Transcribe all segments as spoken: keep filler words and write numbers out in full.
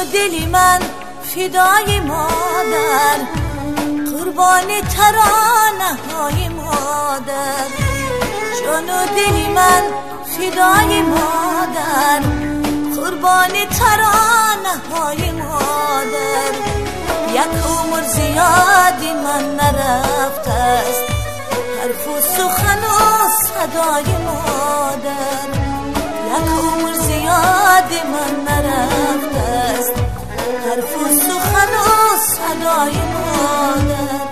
و دلی من فدای مادر، قربان ترانه های مادر. جان و دلی من فدای مادر، قربان ترانه های مادر. یک عمر زیادی من نرفته است حرف و سخن و صدای مادر. یک عمر زیادی من نرفته است حرف و سخن و صدای مادر.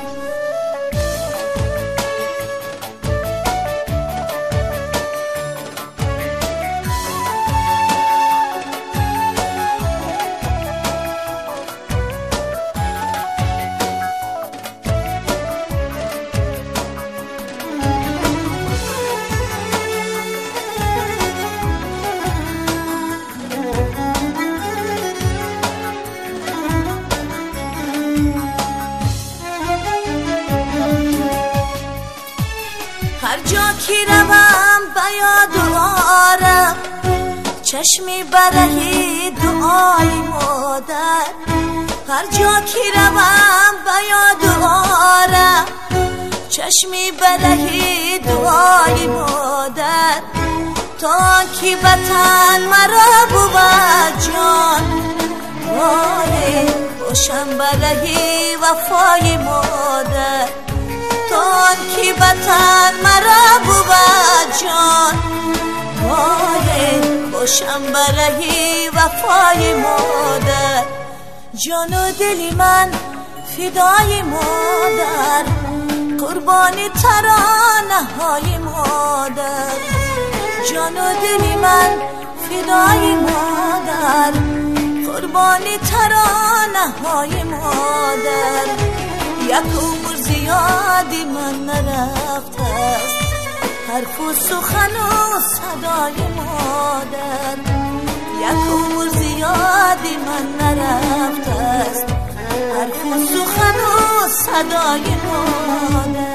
هر جا که روم به یاد آرم چشمی برای دعای مادر. هر جا که روم به یاد آرم چشمی برای دعای مادر. تا که بطن مرا بود جان وای باشم برای وفای مادر. تا که بطن مرا بود جان وای باشم برای وفای مادر. جان و دلی من فدای مادر، قربان ترانه های مادر. جان و دلی من فدای مادر، قربان ترانه های مادر. یک عمر زیادی من نرفته است حرف و سخن و صدای مادر. یک عمر زیادی من نرفته است حرف و سخن و صدای مادر.